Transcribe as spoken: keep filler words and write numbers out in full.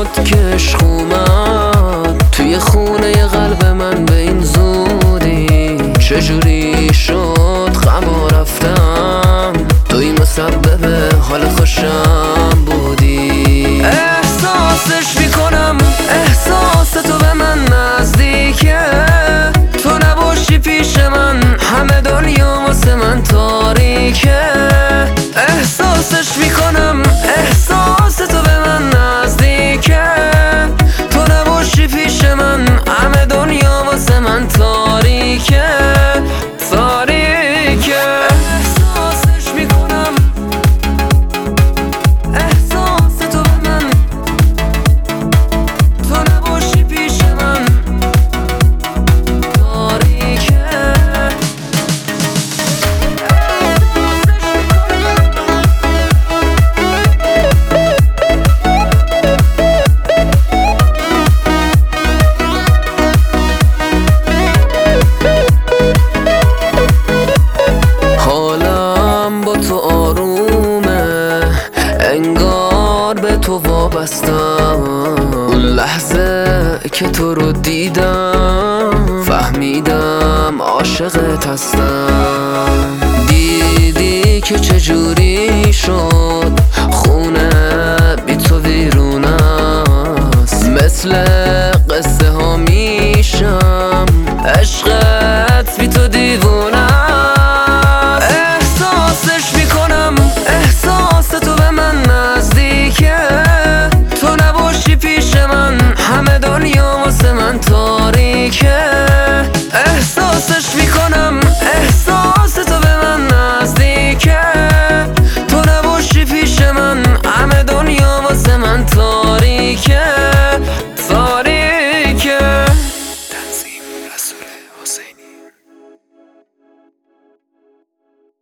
شد که عشق اومد توی خونه قلب من به این زودی؟ چجوری شد غم رفتم توی مسبب حال خوشم بودی؟ احساسش میکنم احساس تو به من نزدیکه، تو نباشی پیش من همه دنیا واسه من تاریکه. احساسش میکنم احساس تو به من نزدیکه، تو نباشی پیش من همه دنیا واسه من تاریکه تاریکه. احساسش میکنم احساس تو به من، تو نباشی پیش من تاریکه. حالم با تو آرومه انگار به تو وابستم، اون لحظه که تو رو دیدم فهمیدم عاشقت هستم. دیدی که چجوری شد